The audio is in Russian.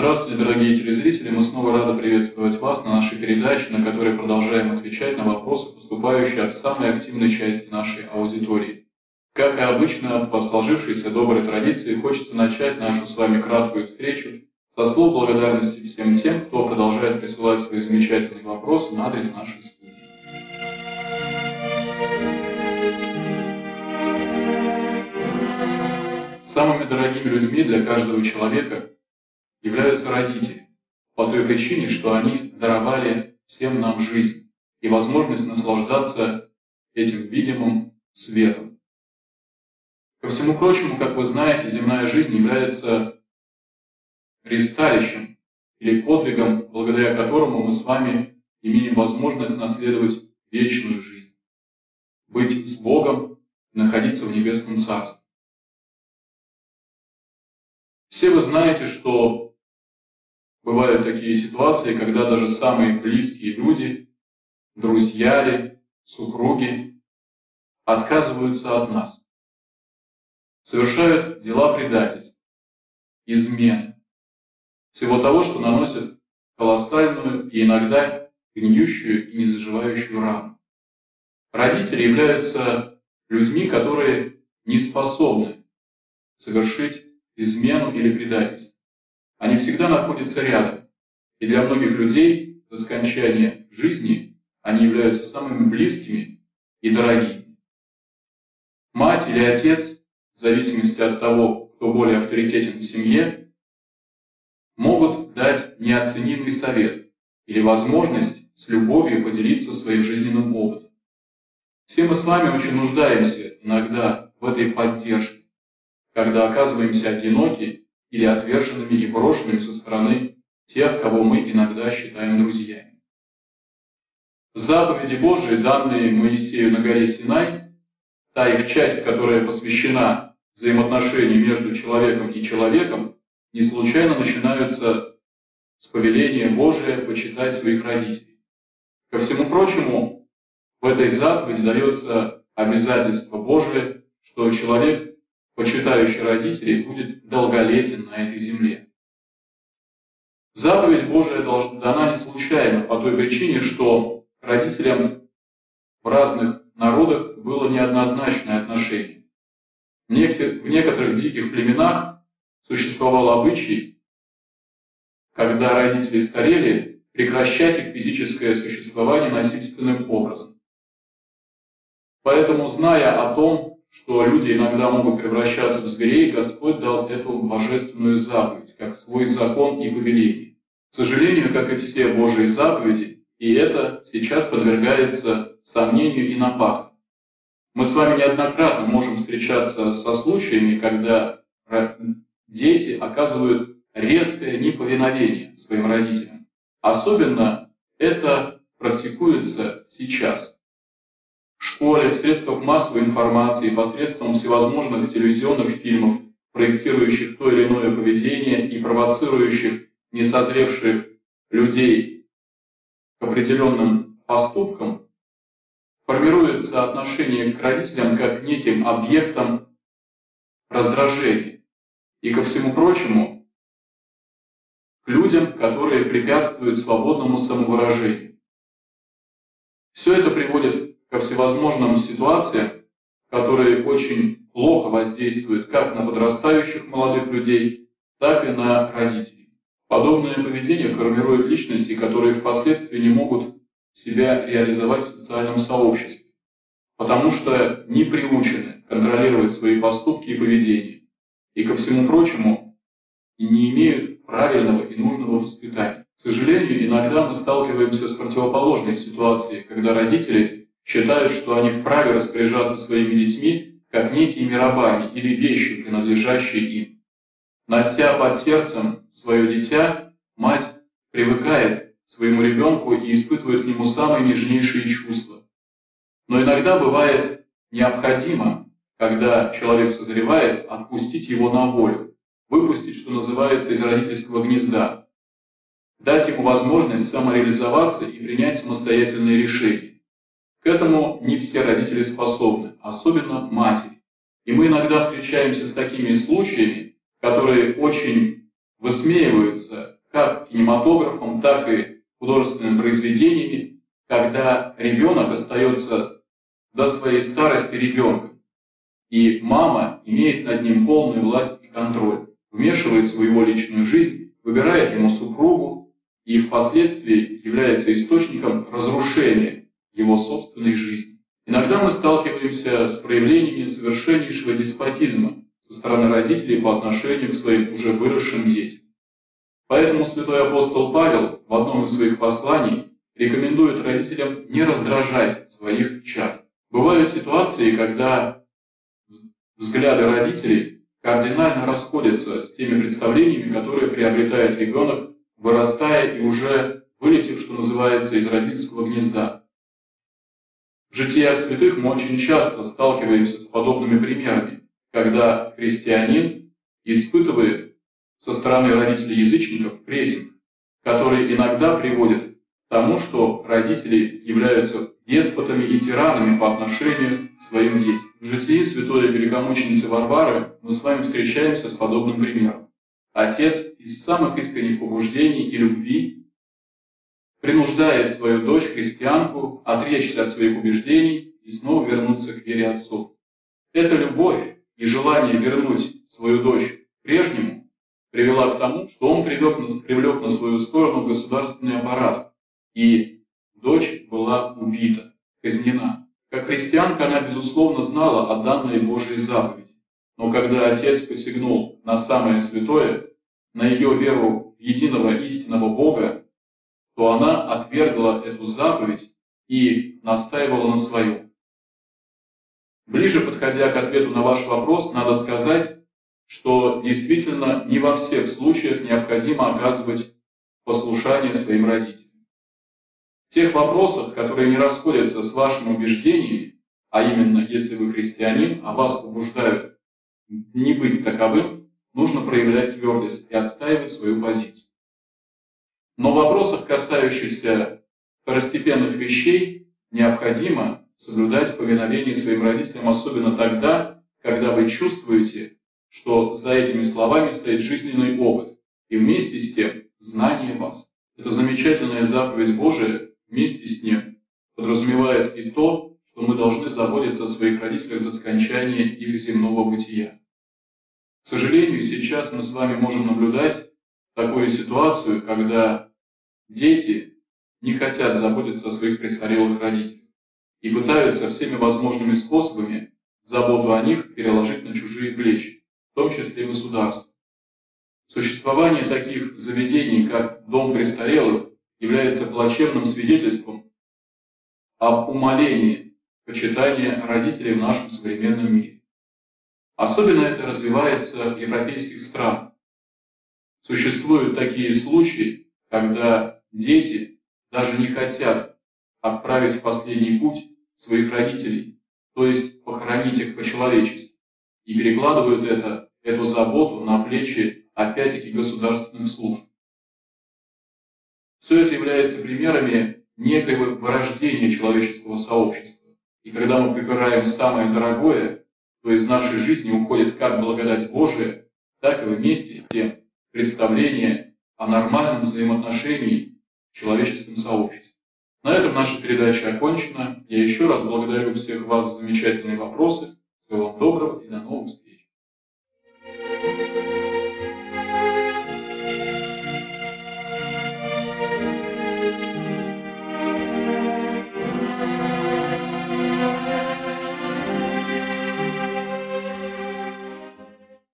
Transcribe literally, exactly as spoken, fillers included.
Здравствуйте, дорогие телезрители! Мы снова рады приветствовать вас на нашей передаче, на которой продолжаем отвечать на вопросы, поступающие от самой активной части нашей аудитории. Как и обычно, по сложившейся доброй традиции, хочется начать нашу с вами краткую встречу со слов благодарности всем тем, кто продолжает присылать свои замечательные вопросы на адрес нашей студии. Самыми дорогими людьми для каждого человека являются родители, по той причине, что они даровали всем нам жизнь и возможность наслаждаться этим видимым светом. Ко всему прочему, как вы знаете, земная жизнь является ристалищем или подвигом, благодаря которому мы с вами имеем возможность наследовать вечную жизнь, быть с Богом, находиться в Небесном Царстве. Все вы знаете, что бывают такие ситуации, когда даже самые близкие люди, друзья ли, супруги, отказываются от нас, совершают дела предательств, измены, всего того, что наносит колоссальную и иногда гниющую и незаживающую рану. Родители являются людьми, которые не способны совершить измену или предательство. Они всегда находятся рядом, и для многих людей до скончания жизни они являются самыми близкими и дорогими. Мать или отец, в зависимости от того, кто более авторитетен в семье, могут дать неоценимый совет или возможность с любовью поделиться своим жизненным опытом. Все мы с вами очень нуждаемся иногда в этой поддержке, когда оказываемся одиноки или отверженными и брошенными со стороны тех, кого мы иногда считаем друзьями. Заповеди Божии, данные Моисею на горе Синай, та их часть, которая посвящена взаимоотношению между человеком и человеком, не случайно начинаются с повеления Божия почитать своих родителей. Ко всему прочему, в этой заповеди дается обязательство Божие, что человек, почитающий родителей, будет долголетен на этой земле. Заповедь Божия дана не случайно, по той причине, что родителям в разных народах было неоднозначное отношение. В некоторых диких племенах существовал обычай, когда родители старели, прекращать их физическое существование насильственным образом. Поэтому, зная о том, что люди иногда могут превращаться в зверей, Господь дал эту божественную заповедь, как свой закон и повеление. К сожалению, как и все Божьи заповеди, и это сейчас подвергается сомнению и нападкам. Мы с вами неоднократно можем встречаться со случаями, когда дети оказывают резкое неповиновение своим родителям. Особенно это практикуется сейчас. В школе, в средствах массовой информации, посредством всевозможных телевизионных фильмов, проектирующих то или иное поведение и провоцирующих несозревших людей к определенным поступкам, формируется отношение к родителям как к неким объектам раздражения и, ко всему прочему, к людям, которые препятствуют свободному самовыражению. Все это приводит ко всевозможным ситуациям, которые очень плохо воздействуют как на подрастающих молодых людей, так и на родителей. Подобное поведение формирует личности, которые впоследствии не могут себя реализовать в социальном сообществе, потому что не приучены контролировать свои поступки и поведение, и, ко всему прочему, и не имеют правильного и нужного воспитания. К сожалению, иногда мы сталкиваемся с противоположной ситуацией, когда родители считают, что они вправе распоряжаться своими детьми как некими рабами или вещью, принадлежащей им. Нося под сердцем свое дитя, мать привыкает к своему ребенку и испытывает к нему самые нежнейшие чувства. Но иногда бывает необходимо, когда человек созревает, отпустить его на волю, выпустить, что называется, из родительского гнезда, дать ему возможность самореализоваться и принять самостоятельные решения. К этому не все родители способны, особенно матери. И мы иногда встречаемся с такими случаями, которые очень высмеиваются как кинематографом, так и художественными произведениями, когда ребенок остается до своей старости ребенком, и мама имеет над ним полную власть и контроль, вмешивается в его личную жизнь, выбирает ему супругу и впоследствии является источником разрушения его собственной жизни. Иногда мы сталкиваемся с проявлениями совершеннейшего деспотизма со стороны родителей по отношению к своим уже выросшим детям. Поэтому святой апостол Павел в одном из своих посланий рекомендует родителям не раздражать своих чад. Бывают ситуации, когда взгляды родителей кардинально расходятся с теми представлениями, которые приобретает ребенок, вырастая и уже вылетев, что называется, из родительского гнезда. В житиях святых мы очень часто сталкиваемся с подобными примерами, когда христианин испытывает со стороны родителей-язычников прессинг, который иногда приводит к тому, что родители являются деспотами и тиранами по отношению к своим детям. В житии святой великомученицы Варвары мы с вами встречаемся с подобным примером. Отец из самых искренних побуждений и любви принуждает свою дочь-христианку отречься от своих убеждений и снова вернуться к вере отцов. Эта любовь и желание вернуть свою дочь к прежнему привела к тому, что он привлек, привлек на свою сторону государственный аппарат, и дочь была убита, казнена. Как христианка она, безусловно, знала о данной Божьей заповеди, но когда отец посягнул на самое святое, на ее веру в единого истинного Бога, то она отвергла эту заповедь и настаивала на своем. Ближе подходя к ответу на ваш вопрос, надо сказать, что действительно не во всех случаях необходимо оказывать послушание своим родителям. В тех вопросах, которые не расходятся с вашими убеждениями, а именно, если вы христианин, а вас побуждают не быть таковым, нужно проявлять твердость и отстаивать свою позицию. Но в вопросах, касающихся второстепенных вещей, необходимо соблюдать повиновение своим родителям, особенно тогда, когда вы чувствуете, что за этими словами стоит жизненный опыт и вместе с тем знание вас. Эта замечательная заповедь Божия вместе с ним подразумевает и то, что мы должны заботиться о своих родителях до скончания их земного бытия. К сожалению, сейчас мы с вами можем наблюдать такую ситуацию, когда дети не хотят заботиться о своих престарелых родителях и пытаются всеми возможными способами заботу о них переложить на чужие плечи, в том числе и государство. Существование таких заведений, как Дом престарелых, является плачевным свидетельством об умалении почитания родителей в нашем современном мире. Особенно это развивается в европейских странах. Существуют такие случаи, когда дети даже не хотят отправить в последний путь своих родителей, то есть похоронить их по-человечески, и перекладывают это, эту заботу на плечи, опять-таки, государственных служб. Все это является примерами некоего вырождения человеческого сообщества. И когда мы прибираем самое дорогое, то из нашей жизни уходит как благодать Божия, так и вместе с тем представление о нормальном взаимоотношении в человеческом сообществе. На этом наша передача окончена. Я еще раз благодарю всех вас за замечательные вопросы. Всего вам доброго и до новых встреч.